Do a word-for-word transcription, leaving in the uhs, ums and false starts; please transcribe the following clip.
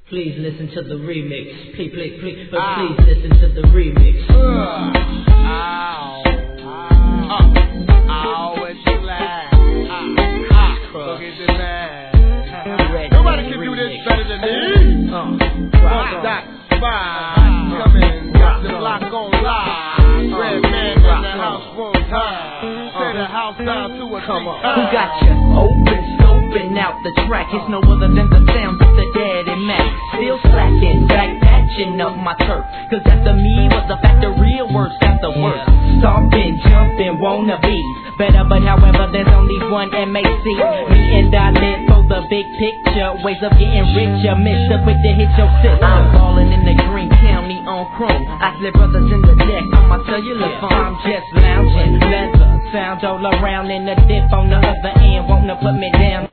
Please listen to the remix. Please, please, please, but please listen to the remix. Uh, ow, uh, ow, what you like? Ah, look at this man. Nobody can do this better than me. Uh, One dot five, coming, got the block on live. Red man in the house one time. Say the house down to a come on. Who got you open, scoping out the track? It's no other than the sound of the Daddy Mac. Still slacking, back patching up my turf. Cause after me was the fact the real worst after work. Stomping, jumping, wanna be better, but however there's only one M A C. Me and I live for the big picture, ways of getting richer. Mister quick to hit your sister. I'm ballin' in the Green County on chrome. I slip brothers in the deck on my cellular phone. I'm just lounging, leather sound all around in the dip on the other end, wanna put me down.